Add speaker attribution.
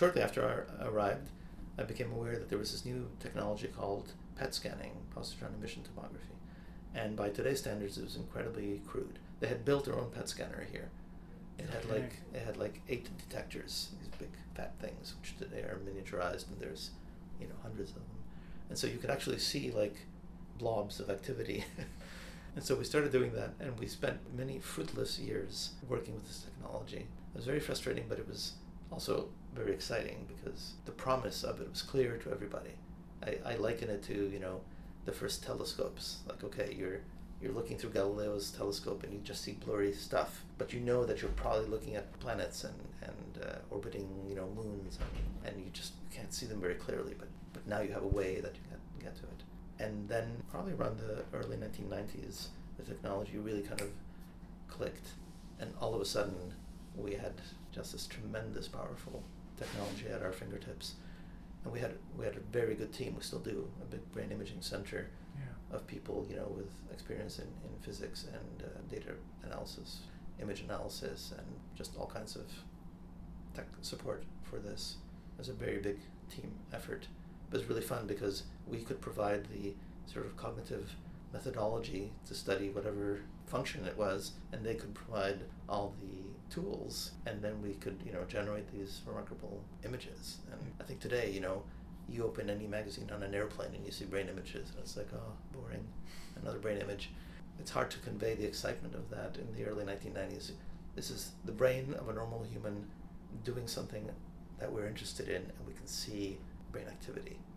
Speaker 1: shortly after I arrived, I became aware that there was this new technology called PET scanning, positron emission tomography. And by today's standards, it was incredibly crude. They had built their own PET scanner here. It had like 8 detectors, these big fat things, which today are miniaturized, and there's hundreds of them. And so you could actually see like blobs of activity. And so we started doing that, and we spent many fruitless years working with this technology. It was very frustrating, but it was also very exciting because the promise of it was clear to everybody. I liken it to, the first telescopes. Like, okay, you're looking through Galileo's telescope and you just see blurry stuff, but you know that you're probably looking at planets and orbiting, moons, and you just can't see them very clearly, but now you have a way that you can get to it. And then probably around the early 1990s, the technology really kind of clicked, and all of a sudden we had just this tremendous, powerful technology at our fingertips. And we had a very good team. We still do, a big brain imaging center of people, with experience in physics and data analysis, image analysis, and just all kinds of tech support for this. It was a very big team effort. But it was really fun because we could provide the sort of cognitive methodology to study whatever function it was, and they could provide all the tools, and then we could, generate these remarkable images. And I think today, you open any magazine on an airplane and you see brain images, and it's like, oh, boring, another brain image. It's hard to convey the excitement of that in the early 1990s. This is the brain of a normal human doing something that we're interested in, and we can see brain activity.